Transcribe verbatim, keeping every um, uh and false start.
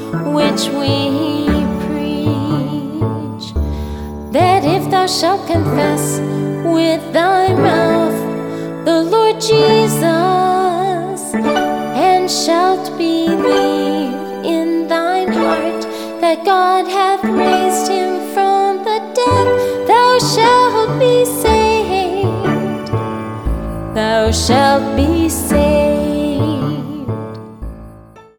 which we preach, that if thou shalt confess with thy mouth the Lord Jesus, and shalt believe in thine heart that God hath raised him from the dead, thou shalt be saved. Thou shalt be saved.